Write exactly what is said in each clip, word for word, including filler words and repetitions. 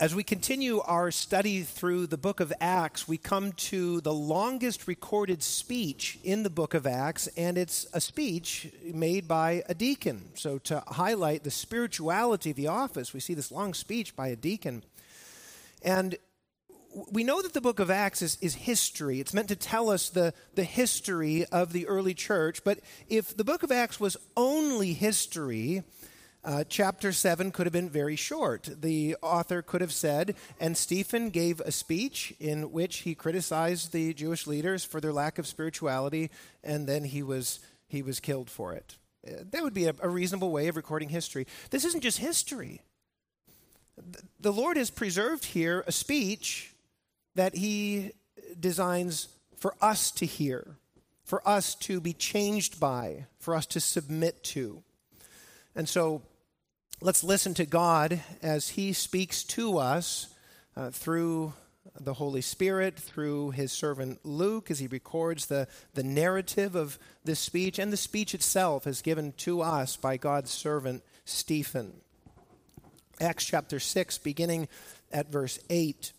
As we continue our study through the book of Acts, we come to the longest recorded speech in the book of Acts, and it's a speech made by a deacon. So to highlight the spirituality of the office, we see this long speech by a deacon. And we know that the book of Acts is, is history. It's meant to tell us the, the history of the early church. But if the book of Acts was only history, Uh, chapter seven could have been very short. The author could have said, and Stephen gave a speech in which he criticized the Jewish leaders for their lack of spirituality, and then he was he was killed for it. Uh, that would be a, a reasonable way of recording history. This isn't just history. The Lord has preserved here a speech that he designs for us to hear, for us to be changed by, for us to submit to. And so let's listen to God as he speaks to us uh, through the Holy Spirit, through his servant Luke, as he records the, the narrative of this speech, and the speech itself is given to us by God's servant Stephen. Acts chapter six, beginning at verse eight.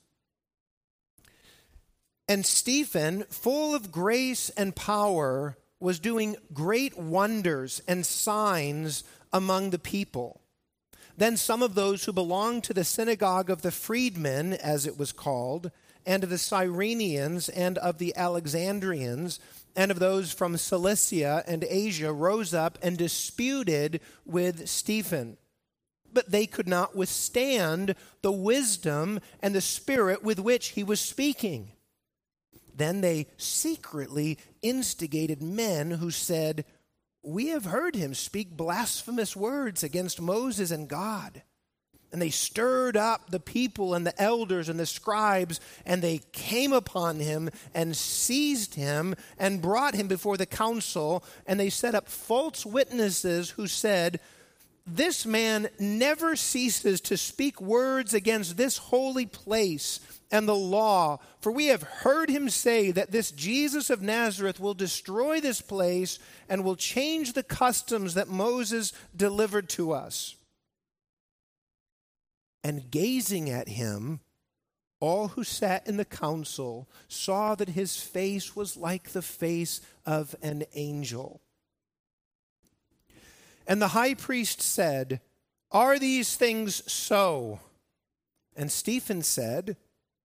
And Stephen, full of grace and power, was doing great wonders and signs among the people. Then some of those who belonged to the synagogue of the freedmen, as it was called, and of the Cyrenians and of the Alexandrians, and of those from Cilicia and Asia, rose up and disputed with Stephen. But they could not withstand the wisdom and the spirit with which he was speaking. Then they secretly instigated men who said, "We have heard him speak blasphemous words against Moses and God." And they stirred up the people and the elders and the scribes, and they came upon him and seized him and brought him before the council. And they set up false witnesses who said, "This man never ceases to speak words against this holy place and the law, for we have heard him say that this Jesus of Nazareth will destroy this place and will change the customs that Moses delivered to us." And gazing at him, all who sat in the council saw that his face was like the face of an angel. And the high priest said, "Are these things so?" And Stephen said,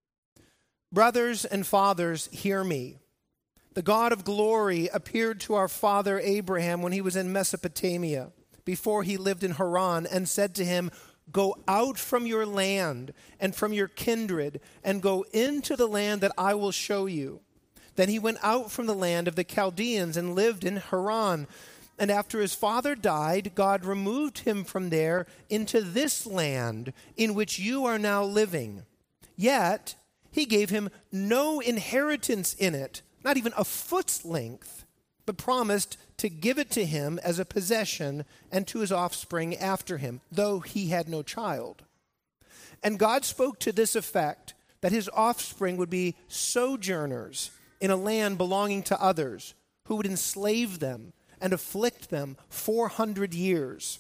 "Brothers and fathers, hear me. The God of glory appeared to our father Abraham when he was in Mesopotamia, before he lived in Haran, and said to him, 'Go out from your land and from your kindred, and go into the land that I will show you.' Then he went out from the land of the Chaldeans and lived in Haran. And after his father died, God removed him from there into this land in which you are now living. Yet he gave him no inheritance in it, not even a foot's length, but promised to give it to him as a possession and to his offspring after him, though he had no child. And God spoke to this effect, that his offspring would be sojourners in a land belonging to others, who would enslave them and afflict them four hundred years.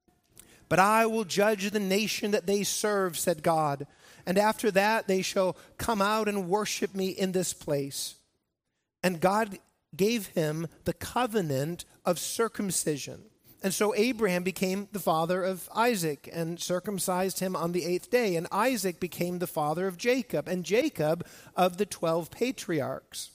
But I will judge the nation that they serve, said God, and after that they shall come out and worship me in this place. And God gave him the covenant of circumcision. And so Abraham became the father of Isaac and circumcised him on the eighth day. And Isaac became the father of Jacob, and Jacob of the twelve patriarchs.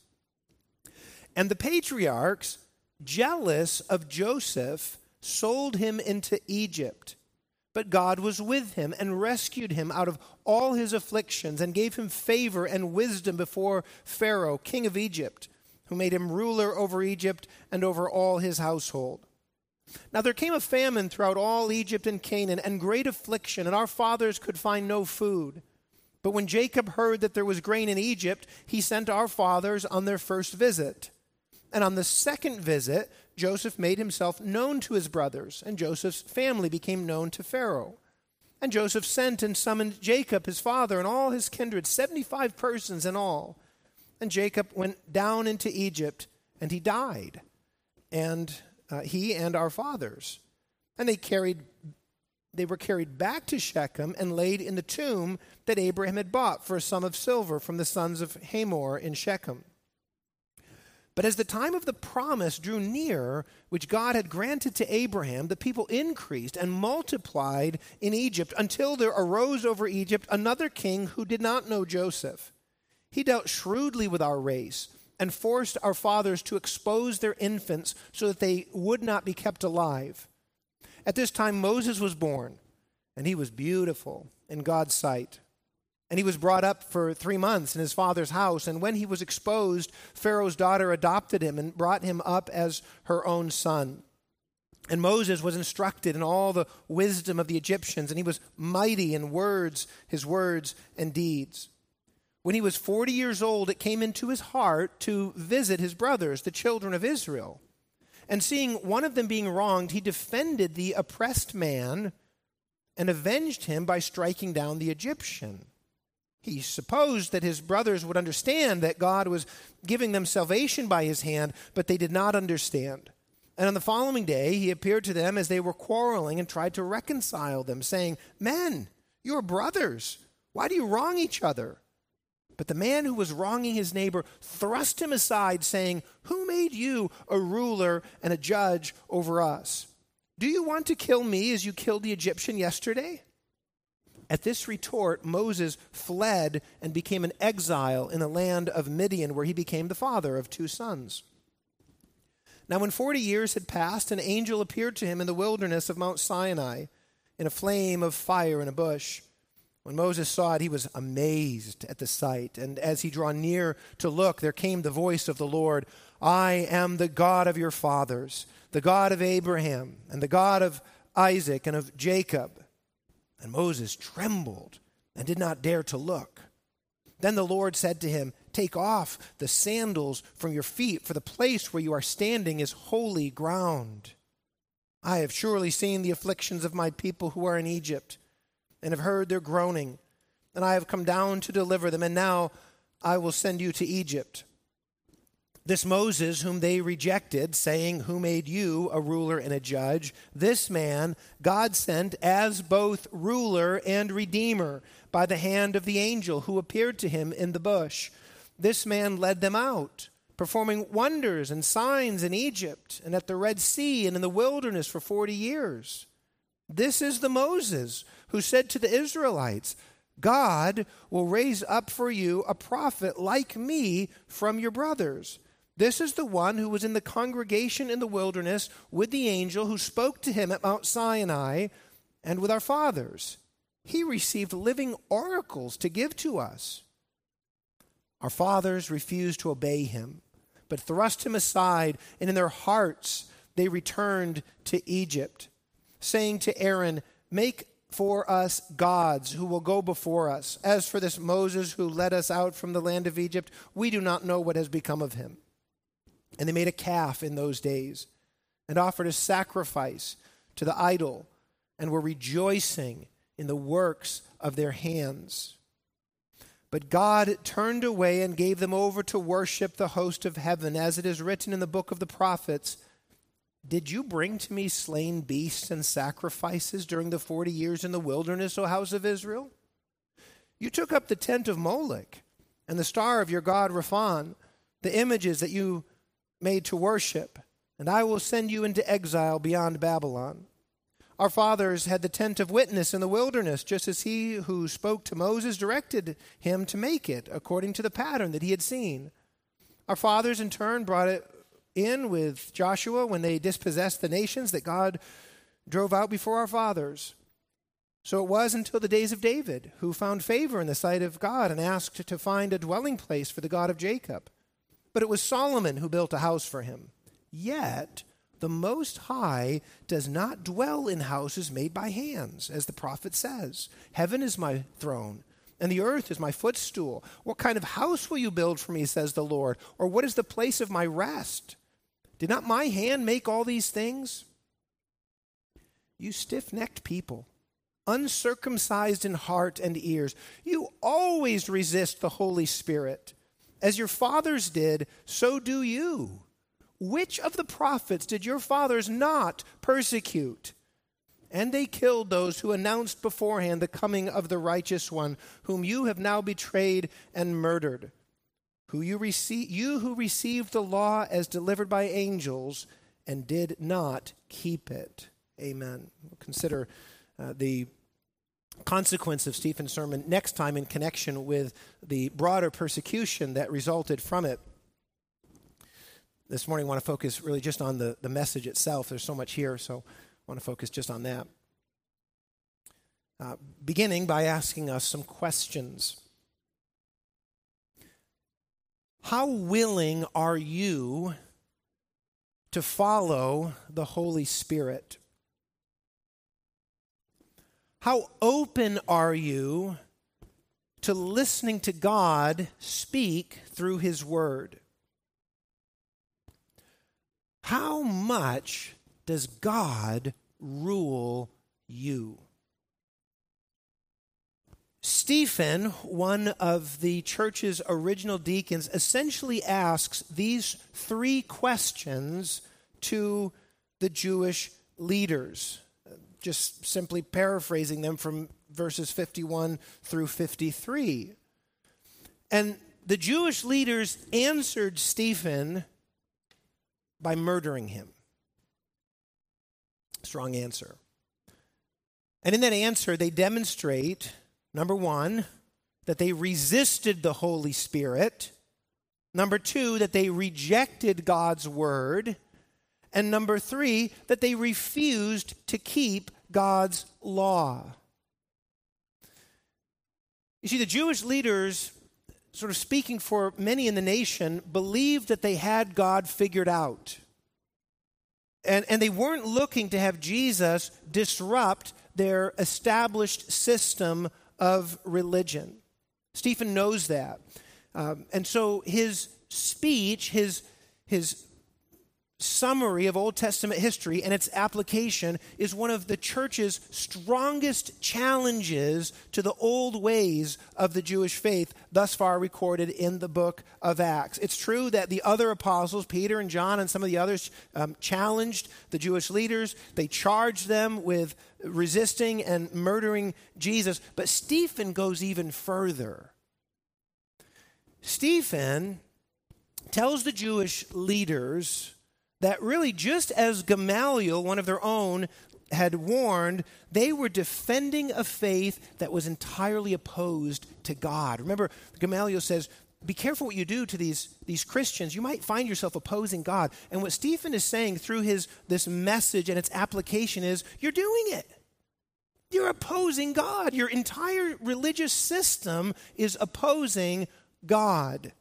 And the patriarchs, jealous of Joseph, sold him into Egypt. But God was with him and rescued him out of all his afflictions and gave him favor and wisdom before Pharaoh, king of Egypt, who made him ruler over Egypt and over all his household. Now there came a famine throughout all Egypt and Canaan, and great affliction, and our fathers could find no food. But when Jacob heard that there was grain in Egypt, he sent our fathers on their first visit. And on the second visit, Joseph made himself known to his brothers, and Joseph's family became known to Pharaoh. And Joseph sent and summoned Jacob, his father, and all his kindred, seventy-five persons in all. And Jacob went down into Egypt, and he died, and uh, he and our fathers. And they carried they were carried back to Shechem and laid in the tomb that Abraham had bought for a sum of silver from the sons of Hamor in Shechem. But as the time of the promise drew near, which God had granted to Abraham, the people increased and multiplied in Egypt until there arose over Egypt another king who did not know Joseph. He dealt shrewdly with our race and forced our fathers to expose their infants so that they would not be kept alive. At this time Moses was born, and he was beautiful in God's sight. And he was brought up for three months in his father's house. And when he was exposed, Pharaoh's daughter adopted him and brought him up as her own son. And Moses was instructed in all the wisdom of the Egyptians, and he was mighty in words, his words and deeds. When he was forty years old, it came into his heart to visit his brothers, the children of Israel. And seeing one of them being wronged, he defended the oppressed man and avenged him by striking down the Egyptian. He supposed that his brothers would understand that God was giving them salvation by his hand, but they did not understand. And on the following day, he appeared to them as they were quarreling and tried to reconcile them, saying, "Men, you are brothers. Why do you wrong each other?" But the man who was wronging his neighbor thrust him aside, saying, "Who made you a ruler and a judge over us? Do you want to kill me as you killed the Egyptian yesterday?" At this retort, Moses fled and became an exile in the land of Midian, where he became the father of two sons. Now when forty years had passed, an angel appeared to him in the wilderness of Mount Sinai in a flame of fire in a bush. When Moses saw it, he was amazed at the sight. And as he drew near to look, there came the voice of the Lord, "I am the God of your fathers, the God of Abraham, and the God of Isaac and of Jacob." And Moses trembled and did not dare to look. Then the Lord said to him, "Take off the sandals from your feet, for the place where you are standing is holy ground. I have surely seen the afflictions of my people who are in Egypt, and have heard their groaning, and I have come down to deliver them, and now I will send you to Egypt." This Moses, whom they rejected, saying, "Who made you a ruler and a judge?" this man God sent as both ruler and redeemer by the hand of the angel who appeared to him in the bush. This man led them out, performing wonders and signs in Egypt and at the Red Sea and in the wilderness for forty years. This is the Moses who said to the Israelites, "God will raise up for you a prophet like me from your brothers." This is the one who was in the congregation in the wilderness with the angel who spoke to him at Mount Sinai and with our fathers. He received living oracles to give to us. Our fathers refused to obey him, but thrust him aside, and in their hearts they returned to Egypt, saying to Aaron, "Make for us gods who will go before us. As for this Moses who led us out from the land of Egypt, we do not know what has become of him." And they made a calf in those days and offered a sacrifice to the idol and were rejoicing in the works of their hands. But God turned away and gave them over to worship the host of heaven, as it is written in the book of the prophets, "Did you bring to me slain beasts and sacrifices during the forty years in the wilderness, O house of Israel? You took up the tent of Molech and the star of your god Rephan, the images that you made to worship, and I will send you into exile beyond Babylon." Our fathers had the tent of witness in the wilderness, just as he who spoke to Moses directed him to make it, according to the pattern that he had seen. Our fathers in turn brought it in with Joshua when they dispossessed the nations that God drove out before our fathers. So it was until the days of David, who found favor in the sight of God and asked to find a dwelling place for the God of Jacob. But it was Solomon who built a house for him. Yet the Most High does not dwell in houses made by hands, as the prophet says, "Heaven is my throne, and the earth is my footstool. What kind of house will you build for me, says the Lord? Or what is the place of my rest? Did not my hand make all these things?" You stiff-necked people, uncircumcised in heart and ears, you always resist the Holy Spirit. As your fathers did, so do you. Which of the prophets did your fathers not persecute? and they killed those who announced beforehand the coming of the righteous one, whom you have now betrayed and murdered. Who you receive, you who received the law as delivered by angels and did not keep it. Amen. We'll consider uh, the consequence of Stephen's sermon next time in connection with the broader persecution that resulted from it. This morning I want to focus really just on the, the message itself. There's so much here, so I want to focus just on that. Uh, beginning by asking us some questions. How willing are you to follow the Holy Spirit? How open are you to listening to God speak through His Word? How much does God rule you? Stephen, one of the church's original deacons, essentially asks these three questions to the Jewish leaders, just simply paraphrasing them from verses fifty-one through fifty-three. And the Jewish leaders answered Stephen by murdering him. Strong answer. And in that answer, they demonstrate, number one, that they resisted the Holy Spirit. Number two, that they rejected God's word. And number three, that they refused to keep God's law. You see, the Jewish leaders, sort of speaking for many in the nation, believed that they had God figured out. And, and they weren't looking to have Jesus disrupt their established system of religion. Stephen knows that. Um, and so his speech, his, his summary of Old Testament history and its application is one of the church's strongest challenges to the old ways of the Jewish faith thus far recorded in the book of Acts. It's true that the other apostles, Peter and John and some of the others, um, challenged the Jewish leaders. They charged them with resisting and murdering Jesus. But Stephen goes even further. Stephen tells the Jewish leaders that really, just as Gamaliel, one of their own, had warned, they were defending a faith that was entirely opposed to God. Remember, Gamaliel says, be careful what you do to these, these Christians. You might find yourself opposing God. And what Stephen is saying through his this message and its application is, you're doing it. You're opposing God. Your entire religious system is opposing God.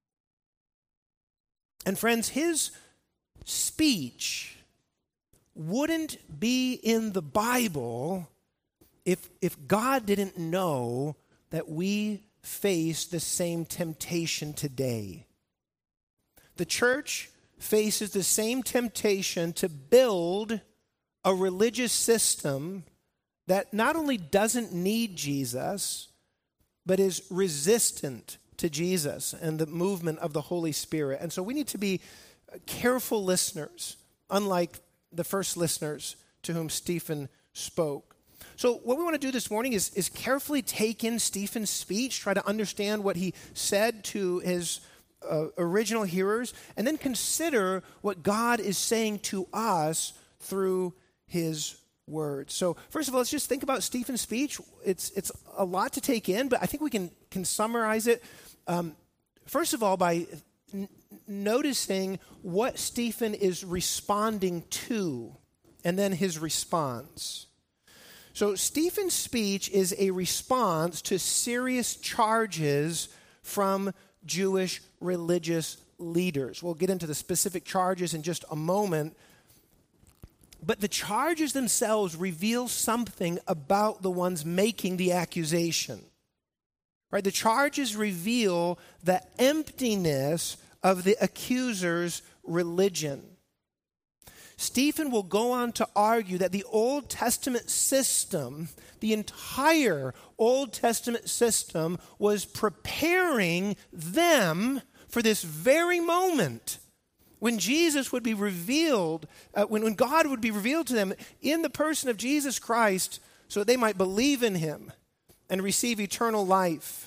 And friends, his speech wouldn't be in the Bible if, if God didn't know that we face the same temptation today. The church faces the same temptation to build a religious system that not only doesn't need Jesus, but is resistant to Jesus and the movement of the Holy Spirit. And so we need to be careful listeners, unlike the first listeners to whom Stephen spoke. So what we want to do this morning is, is carefully take in Stephen's speech, try to understand what he said to his uh, original hearers, and then consider what God is saying to us through his words. So first of all, let's just think about Stephen's speech. It's it's a lot to take in, but I think we can, can summarize it, um, first of all, by n- noticing what Stephen is responding to, and then his response. So Stephen's speech is a response to serious charges from Jewish religious leaders. We'll get into the specific charges in just a moment, but the charges themselves reveal something about the ones making the accusation. Right? The charges reveal the emptiness of the accuser's religion. Stephen will go on to argue that the Old Testament system, the entire Old Testament system, was preparing them for this very moment When Jesus would be revealed, uh, when, when God would be revealed to them in the person of Jesus Christ, so that they might believe in him and receive eternal life.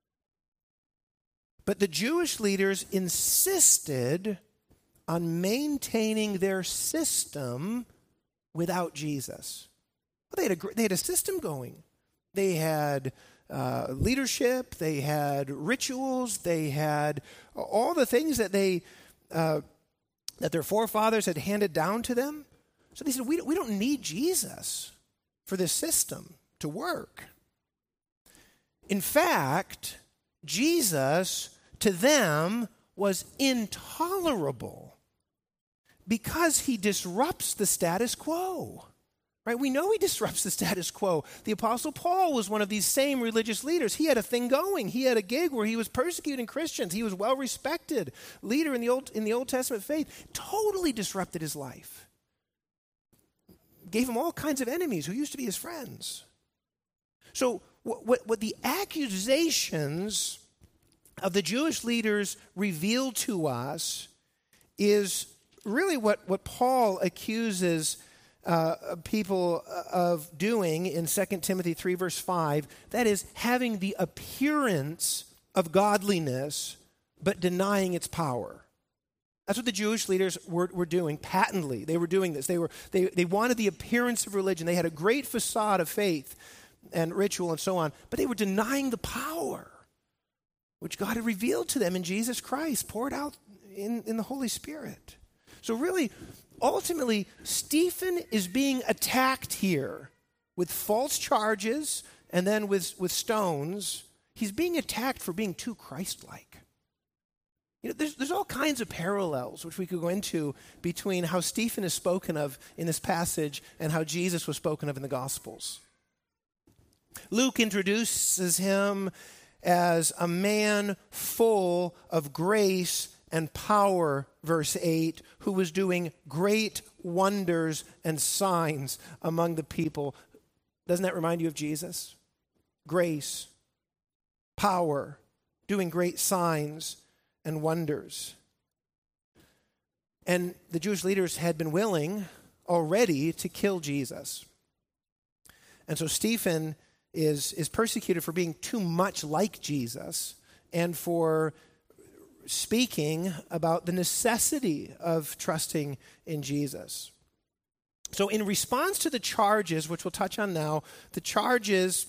But the Jewish leaders insisted on maintaining their system without Jesus. Well, they had a, they had a system going. They had uh, leadership, they had rituals, they had all the things that they uh, that their forefathers had handed down to them. So they said, we, we don't need Jesus for this system to work. In fact, Jesus to them was intolerable because he disrupts the status quo. Right? We know he disrupts the status quo. The Apostle Paul was one of these same religious leaders. He had a thing going. He had a gig where he was persecuting Christians. He was well-respected leader in the Old, in the Old Testament faith. Totally disrupted his life. Gave him all kinds of enemies who used to be his friends. So what, what, what the accusations of the Jewish leaders reveal to us is really what, what Paul accuses Uh, people of doing in Second Timothy three, verse five, that is, having the appearance of godliness, but denying its power. That's what the Jewish leaders were, were doing patently. They were doing this. They were they, they wanted the appearance of religion. They had a great facade of faith and ritual and so on, but they were denying the power which God had revealed to them in Jesus Christ, poured out in, in the Holy Spirit. So really, ultimately, Stephen is being attacked here with false charges and then with, with stones. He's being attacked for being too Christ-like. You know, there's, there's all kinds of parallels which we could go into between how Stephen is spoken of in this passage and how Jesus was spoken of in the Gospels. Luke introduces him as a man full of grace and power, verse eight, who was doing great wonders and signs among the people. Doesn't that remind you of Jesus? Grace, power, doing great signs and wonders. And the Jewish leaders had been willing already to kill Jesus. And so Stephen is, is persecuted for being too much like Jesus and for speaking about the necessity of trusting in Jesus. So in response to the charges, which we'll touch on now, the charges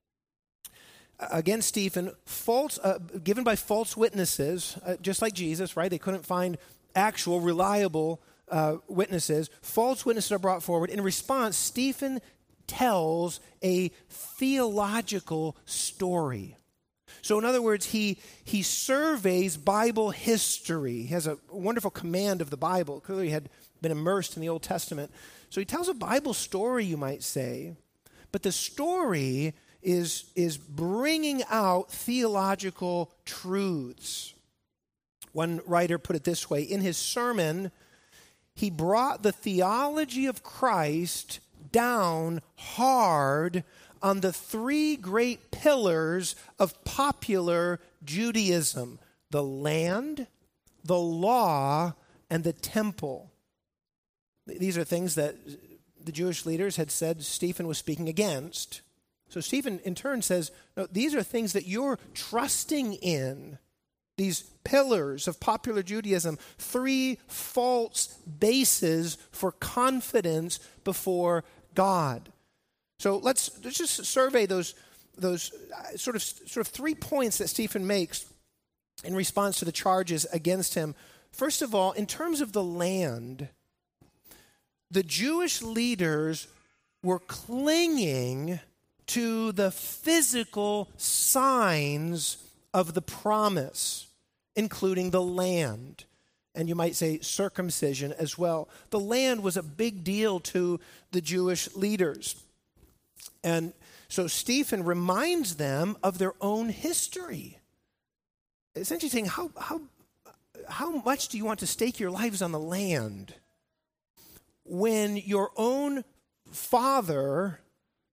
against Stephen, false, uh, given by false witnesses, uh, just like Jesus, right? They couldn't find actual, reliable uh, witnesses. False witnesses are brought forward. In response, Stephen tells a theological story. So in other words, he he surveys Bible history. He has a wonderful command of the Bible. Clearly he had been immersed in the Old Testament. So he tells a Bible story, you might say. But the story is, is bringing out theological truths. One writer put it this way. In his sermon, he brought the theology of Christ down hard on the three great pillars of popular Judaism: the land, the law, and the temple. These are things that the Jewish leaders had said Stephen was speaking against. So Stephen, in turn, says, no, these are things that you're trusting in, these pillars of popular Judaism, three false bases for confidence before God. So let's, let's just survey those, those sort of, sort of three points that Stephen makes in response to the charges against him. First of all, in terms of the land, the Jewish leaders were clinging to the physical signs of the promise, including the land. And you might say circumcision as well. The land was a big deal to the Jewish leaders. And so Stephen reminds them of their own history. Essentially saying, how, how, how much do you want to stake your lives on the land when your own father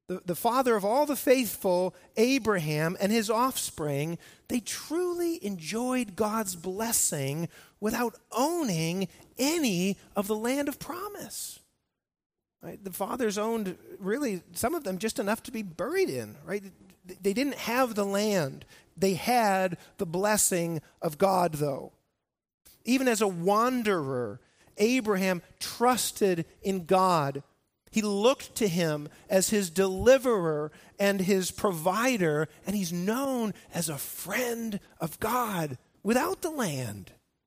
the, the father of all the faithful, Abraham, and his offspring, they truly enjoyed God's blessing without owning any of the land of promise. Right? The fathers owned, really, some of them just enough to be buried in. Right? They didn't have the land. They had the blessing of God, though. Even as a wanderer, Abraham trusted in God. He looked to him as his deliverer and his provider, and he's known as a friend of God without the land.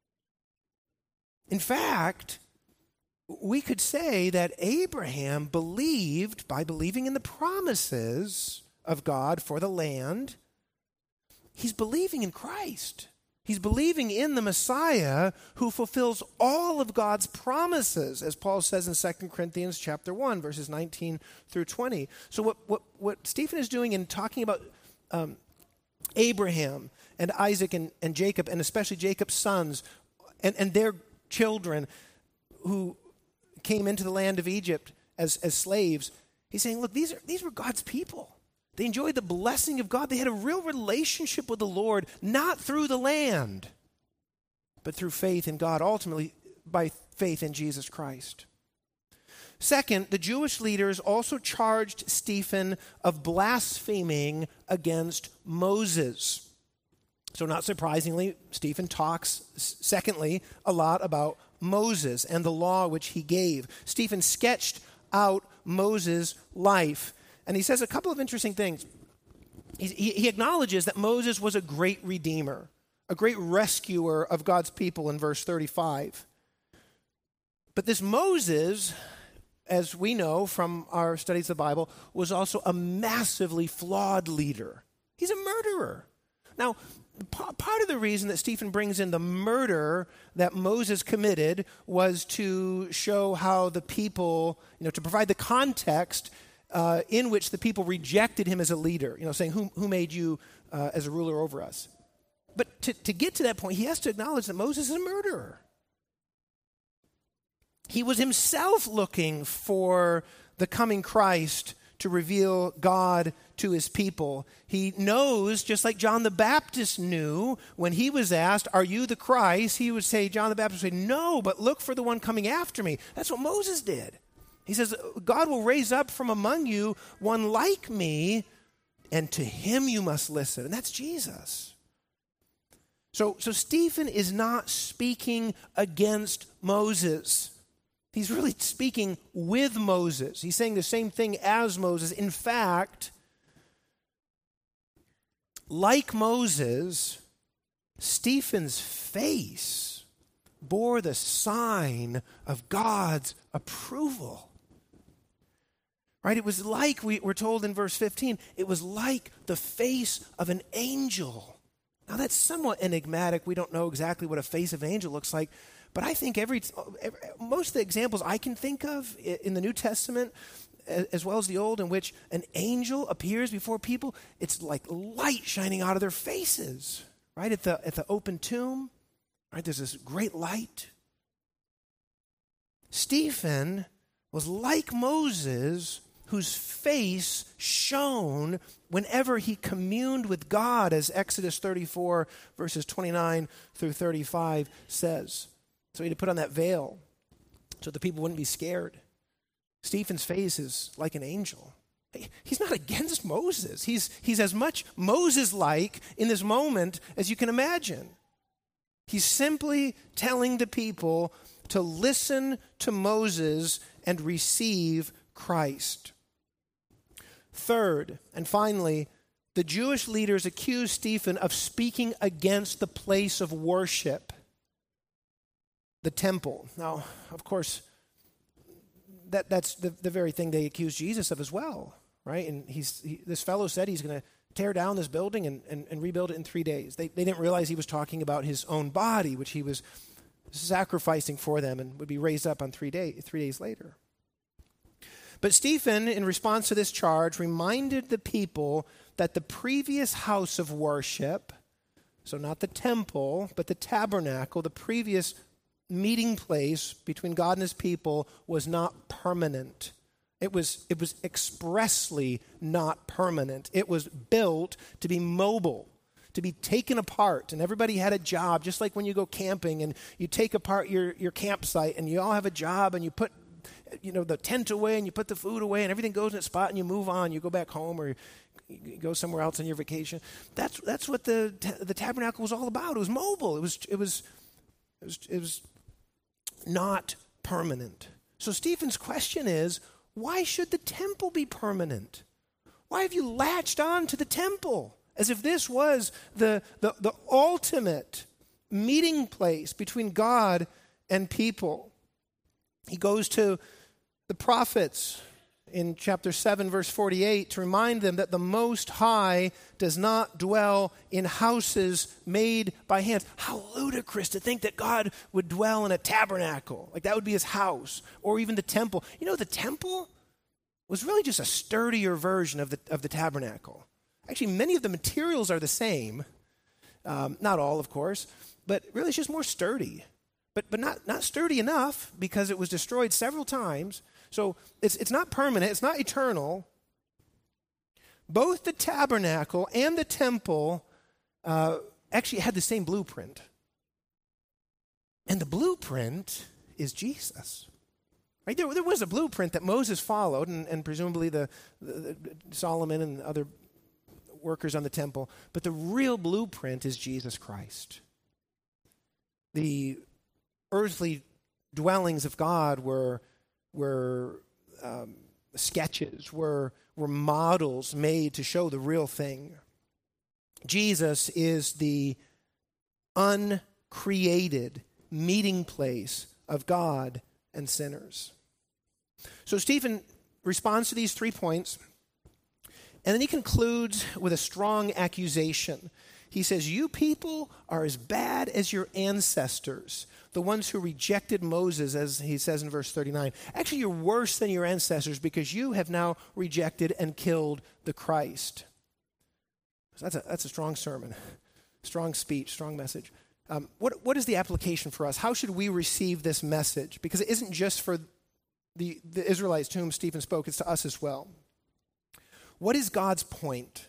In fact, we could say that Abraham believed, by believing in the promises of God for the land, he's believing in Christ. He's believing in the Messiah who fulfills all of God's promises, as Paul says in Second Corinthians chapter one, verses nineteen through twenty. So what, what, what Stephen is doing in talking about um, Abraham and Isaac and, and Jacob, and especially Jacob's sons and, and their children who came into the land of Egypt as, as slaves, he's saying, look, these are these were God's people. They enjoyed the blessing of God. They had a real relationship with the Lord, not through the land, but through faith in God, ultimately by faith in Jesus Christ. Second, the Jewish leaders also charged Stephen of blaspheming against Moses. So not surprisingly, Stephen talks, secondly, a lot about Moses and the law which he gave. Stephen sketched out Moses' life. And he says a couple of interesting things. He, he, he acknowledges that Moses was a great redeemer, a great rescuer of God's people in verse thirty-five. But this Moses, as we know from our studies of the Bible, was also a massively flawed leader. He's a murderer. Now, part of the reason that Stephen brings in the murder that Moses committed was to show how the people, you know, to provide the context Uh, in which the people rejected him as a leader, you know, saying, who, who made you uh, as a ruler over us? But to, to get to that point, he has to acknowledge that Moses is a murderer. He was himself looking for the coming Christ to reveal God to his people. He knows, just like John the Baptist knew, when he was asked, are you the Christ? He would say, John the Baptist would say, no, but look for the one coming after me. That's what Moses did. He says, God will raise up from among you one like me, and to him you must listen. And that's Jesus. So, so Stephen is not speaking against Moses. He's really speaking with Moses. He's saying the same thing as Moses. In fact, like Moses, Stephen's face bore the sign of God's approval. Right? It was like, we were told in verse fifteen, it was like the face of an angel. Now that's somewhat enigmatic. We don't know exactly what a face of an angel looks like, but I think every, every most of the examples I can think of in the New Testament, as well as the Old, in which an angel appears before people, it's like light shining out of their faces. Right? At the, at the open tomb, right? There's this great light. Stephen was like Moses, whose face shone whenever he communed with God, as Exodus thirty-four, verses twenty-nine through thirty-five says. So he had to put on that veil so the people wouldn't be scared. Stephen's face is like an angel. He's not against Moses. He's, he's as much Moses-like in this moment as you can imagine. He's simply telling the people to listen to Moses and receive Christ. Third, and finally, the Jewish leaders accused Stephen of speaking against the place of worship, the temple. Now, of course, that, that's the, the very thing they accused Jesus of as well, right? And he's he, this fellow said he's going to tear down this building and, and, and rebuild it in three days. They, they didn't realize he was talking about his own body, which he was sacrificing for them and would be raised up on three, day, three days later. But Stephen, in response to this charge, reminded the people that the previous house of worship, so not the temple, but the tabernacle, the previous meeting place between God and his people, was not permanent. It was, it was expressly not permanent. It was built to be mobile, to be taken apart. And everybody had a job, just like when you go camping and you take apart your, your campsite and you all have a job and you put you know, the tent away and you put the food away and everything goes in its spot and you move on. You go back home or you go somewhere else on your vacation. That's that's what the the tabernacle was all about. It was mobile. It was it was it was it was not permanent. So Stephen's question is, why should the temple be permanent? Why have you latched on to the temple as if this was the the, the ultimate meeting place between God and people? He goes to the prophets in chapter seven, verse forty-eight, to remind them that the Most High does not dwell in houses made by hands. How ludicrous to think that God would dwell in a tabernacle. Like that would be his house, or even the temple. You know, the temple was really just a sturdier version of the, of the tabernacle. Actually, many of the materials are the same. Um, not all, of course, but really it's just more sturdy. But but not, not sturdy enough because it was destroyed several times. So it's it's not permanent, it's not eternal. Both the tabernacle and the temple uh, actually had the same blueprint. And the blueprint is Jesus. Right? There, there was a blueprint that Moses followed, and, and presumably the, the, the Solomon and other workers on the temple. But the real blueprint is Jesus Christ. The earthly dwellings of God were were um, sketches, were were models made to show the real thing. Jesus is the uncreated meeting place of God and sinners. So Stephen responds to these three points, and then he concludes with a strong accusation. He says, you people are as bad as your ancestors, the ones who rejected Moses, as he says in verse thirty-nine. Actually, you're worse than your ancestors because you have now rejected and killed the Christ. So that's a, that's a strong sermon, strong speech, strong message. Um, what what is the application for us? How should we receive this message? Because it isn't just for the, the Israelites to whom Stephen spoke, it's to us as well. What is God's point?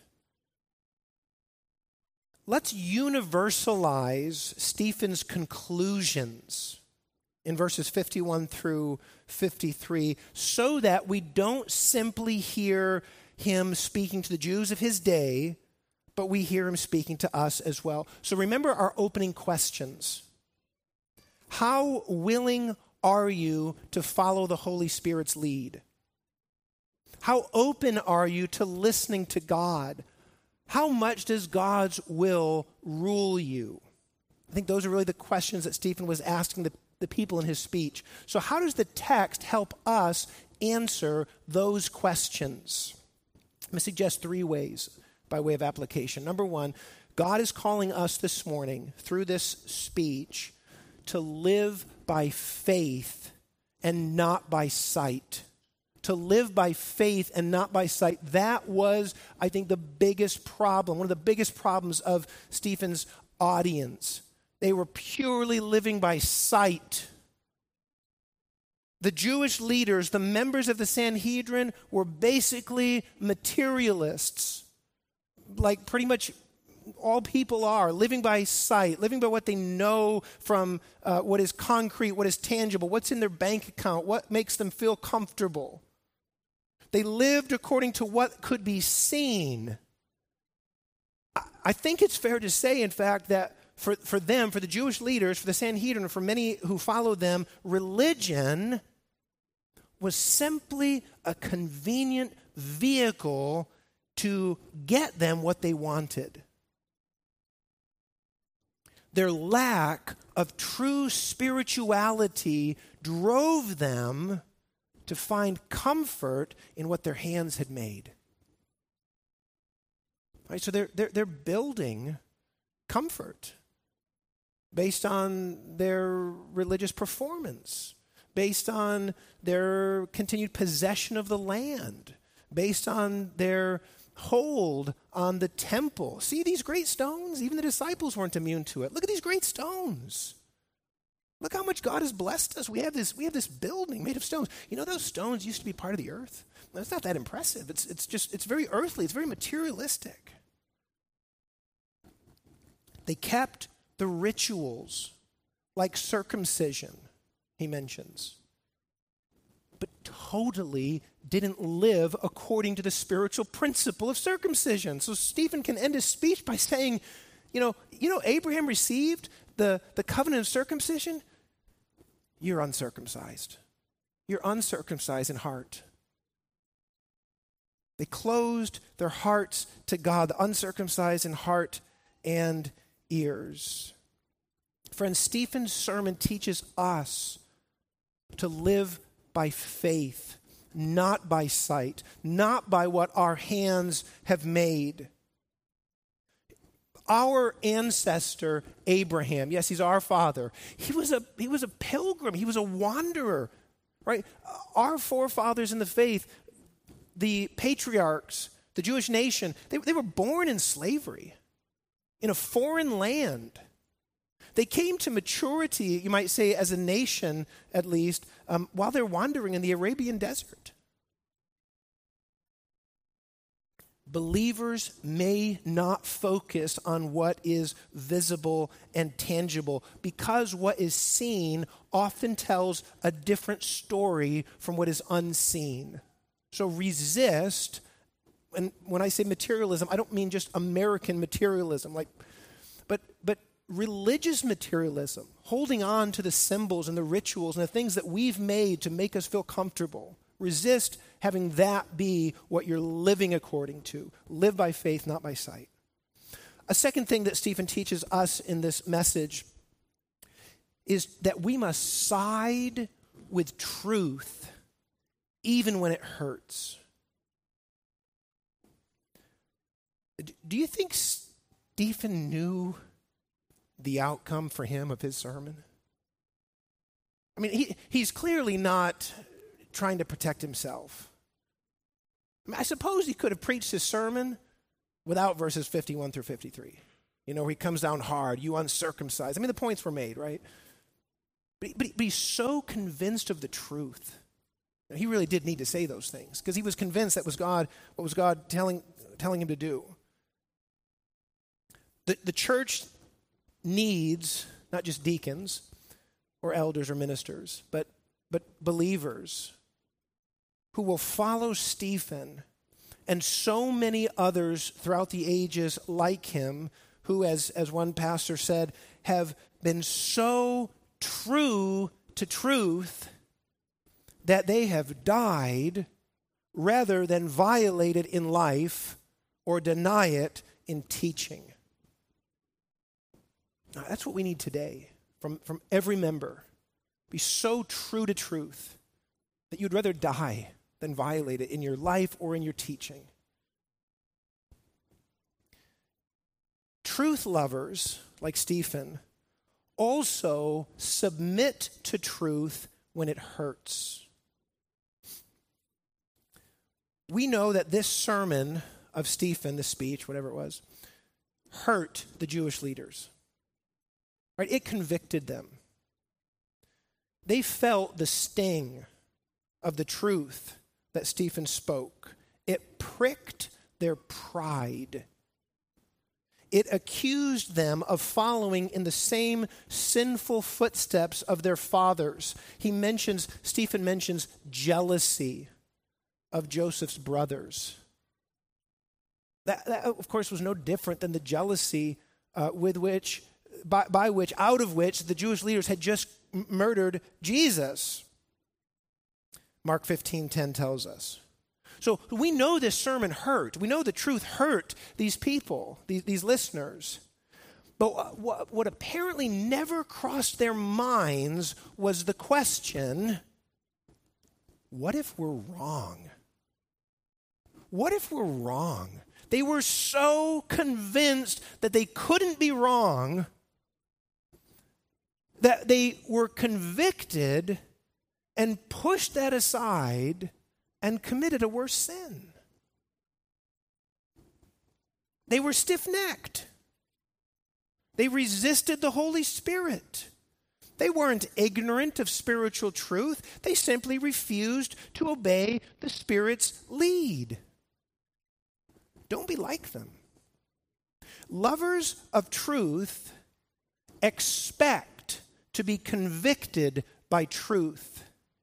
Let's universalize Stephen's conclusions in verses fifty-one through fifty-three so that we don't simply hear him speaking to the Jews of his day, but we hear him speaking to us as well. So remember our opening questions. How willing are you to follow the Holy Spirit's lead? How open are you to listening to God? How much does God's will rule you? I think those are really the questions that Stephen was asking the, the people in his speech. So how does the text help us answer those questions? I'm going to suggest three ways by way of application. Number one, God is calling us this morning through this speech to live by faith and not by sight. To live by faith and not by sight. That was, I think, the biggest problem, one of the biggest problems of Stephen's audience. They were purely living by sight. The Jewish leaders, the members of the Sanhedrin, were basically materialists, like pretty much all people are, living by sight, living by what they know from uh, what is concrete, what is tangible, what's in their bank account, what makes them feel comfortable. They lived according to what could be seen. I think it's fair to say, in fact, that for, for them, for the Jewish leaders, for the Sanhedrin, for many who followed them, religion was simply a convenient vehicle to get them what they wanted. Their lack of true spirituality drove them to find comfort in what their hands had made. Right, so they're, they're, they're building comfort based on their religious performance, based on their continued possession of the land, based on their hold on the temple. See these great stones? Even the disciples weren't immune to it. Look at these great stones. Look how much God has blessed us. We have this, we have this building made of stones. You know, those stones used to be part of the earth. That's not that impressive. It's, it's just, it's very earthly. It's very materialistic. They kept the rituals like circumcision, he mentions, but totally didn't live according to the spiritual principle of circumcision. So Stephen can end his speech by saying, you know, you know, Abraham received the, the covenant of circumcision. You're uncircumcised. You're uncircumcised in heart. They closed their hearts to God, the uncircumcised in heart and ears. Friends, Stephen's sermon teaches us to live by faith, not by sight, not by what our hands have made. Our ancestor Abraham, yes, he's our father. He was a he was a pilgrim. He was a wanderer, right? Our forefathers in the faith, the patriarchs, the Jewish nation, they, they were born in slavery in a foreign land. They came to maturity, you might say, as a nation, at least, um, while they're wandering in the Arabian desert. Believers may not focus on what is visible and tangible because what is seen often tells a different story from what is unseen. So resist, and when I say materialism, I don't mean just American materialism, like, but but religious materialism, holding on to the symbols and the rituals and the things that we've made to make us feel comfortable. Resist having that be what you're living according to. Live by faith, not by sight. A second thing that Stephen teaches us in this message is that we must side with truth even when it hurts. Do you think Stephen knew the outcome for him of his sermon? I mean, he, he's clearly not trying to protect himself. I mean, I suppose he could have preached his sermon without verses fifty-one through fifty-three. You know, where he comes down hard, you uncircumcised. I mean, the points were made, right? But, but, but he's so convinced of the truth. He really did need to say those things because he was convinced that was God, what was God telling, telling him to do. The, the church needs not just deacons or elders or ministers, but, but believers who will follow Stephen and so many others throughout the ages like him who, as, as one pastor said, have been so true to truth that they have died rather than violate it in life or deny it in teaching. Now, that's what we need today from, from every member. Be so true to truth that you'd rather die than violate it in your life or in your teaching. Truth lovers, like Stephen, also submit to truth when it hurts. We know that this sermon of Stephen, the speech, whatever it was, hurt the Jewish leaders. Right? It convicted them. They felt the sting of the truth that Stephen spoke. It pricked their pride. It accused them of following in the same sinful footsteps of their fathers. He mentions, Stephen mentions jealousy of Joseph's brothers. That, that of course, was no different than the jealousy uh, with which, by, by which, out of which the Jewish leaders had just m- murdered Jesus. Mark fifteen ten tells us. So we know this sermon hurt. We know the truth hurt these people, these, these listeners. But what, what apparently never crossed their minds was the question, what if we're wrong? What if we're wrong? They were so convinced that they couldn't be wrong that they were convicted and pushed that aside and committed a worse sin. They were stiff-necked. They resisted the Holy Spirit. They weren't ignorant of spiritual truth. They simply refused to obey the Spirit's lead. Don't be like them. Lovers of truth expect to be convicted by truth.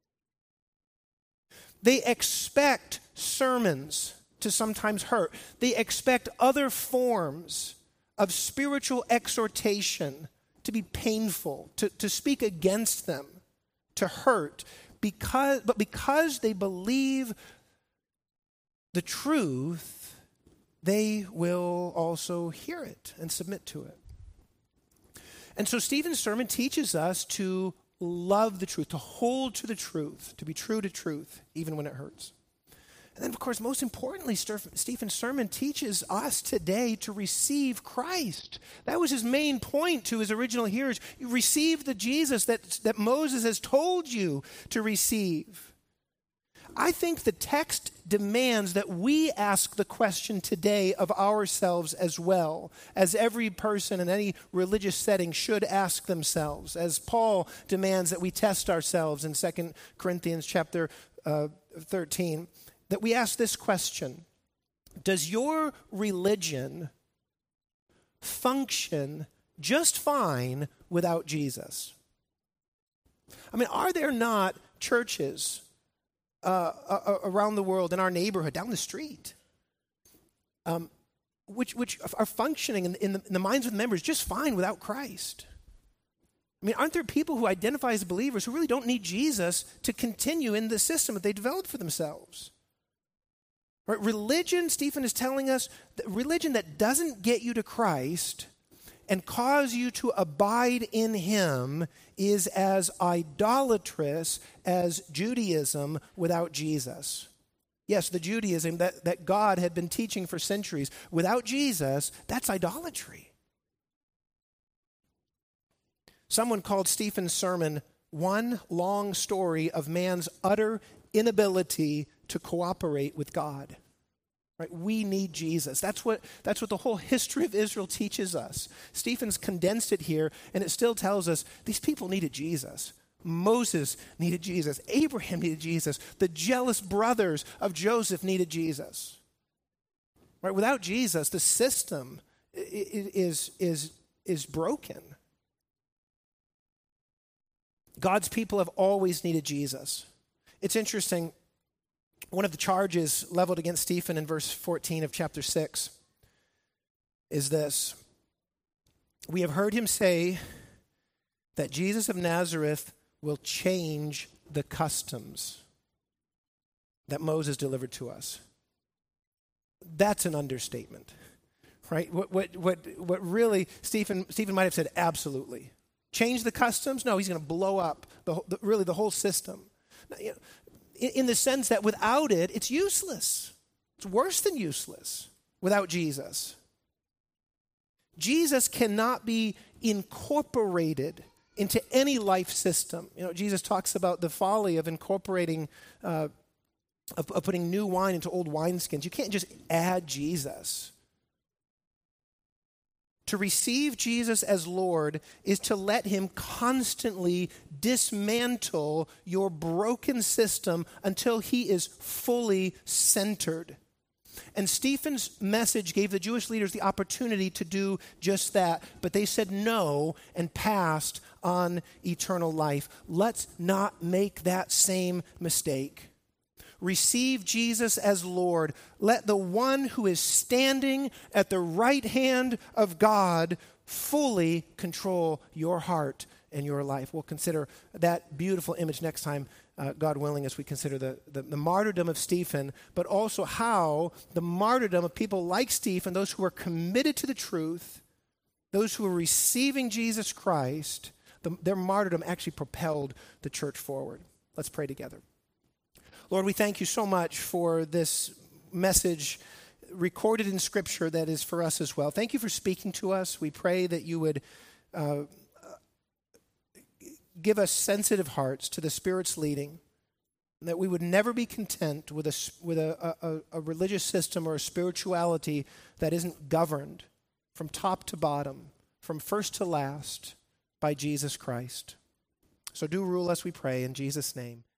They expect sermons to sometimes hurt. They expect other forms of spiritual exhortation to be painful, to, to speak against them, to hurt, because but because they believe the truth, they will also hear it and submit to it. And so Stephen's sermon teaches us to love the truth, to hold to the truth, to be true to truth, even when it hurts. And then, of course, most importantly, Stephen's sermon teaches us today to receive Christ. That was his main point to his original hearers. You receive the Jesus that, that Moses has told you to receive. I think the text demands that we ask the question today of ourselves as well, as every person in any religious setting should ask themselves, as Paul demands that we test ourselves in Second Corinthians chapter uh, thirteen, that we ask this question: does your religion function just fine without Jesus? I mean, are there not churches Uh, uh, around the world, in our neighborhood, down the street, um, which which are functioning in, in, the, in the minds of the members just fine without Christ? I mean, aren't there people who identify as believers who really don't need Jesus to continue in the system that they developed for themselves? Right? Religion, Stephen is telling us, that religion that doesn't get you to Christ and cause you to abide in him is as idolatrous as Judaism without Jesus. Yes, the Judaism that, that God had been teaching for centuries. Without Jesus, that's idolatry. Someone called Stephen's sermon one long story of man's utter inability to cooperate with God. Right? We need Jesus. That's what, that's what the whole history of Israel teaches us. Stephen's condensed it here, and it still tells us these people needed Jesus. Moses needed Jesus. Abraham needed Jesus. The jealous brothers of Joseph needed Jesus. Right? Without Jesus, the system is, is, is broken. God's people have always needed Jesus. It's interesting. One of the charges leveled against Stephen in verse fourteen of chapter six is this: we have heard him say that Jesus of Nazareth will change the customs that Moses delivered to us. That's an understatement, right? What what what what really Stephen Stephen might have said absolutely. Change the customs? No, he's going to blow up the, the really the whole system. Now, you know, in the sense that without it, it's useless. It's worse than useless without Jesus. Jesus cannot be incorporated into any life system. You know, Jesus talks about the folly of incorporating, uh, of, of putting new wine into old wineskins. You can't just add Jesus. To receive Jesus as Lord is to let him constantly dismantle your broken system until he is fully centered. And Stephen's message gave the Jewish leaders the opportunity to do just that, but they said no and passed on eternal life. Let's not make that same mistake. Receive Jesus as Lord. Let the one who is standing at the right hand of God fully control your heart and your life. We'll consider that beautiful image next time, uh, God willing, as we consider the, the, the martyrdom of Stephen, but also how the martyrdom of people like Stephen, those who are committed to the truth, those who are receiving Jesus Christ, the, their martyrdom actually propelled the church forward. Let's pray together. Lord, we thank you so much for this message recorded in Scripture that is for us as well. Thank you for speaking to us. We pray that you would uh, give us sensitive hearts to the Spirit's leading, and that we would never be content with a, with a, a, a religious system or a spirituality that isn't governed from top to bottom, from first to last, by Jesus Christ. So do rule us, we pray, in Jesus' name.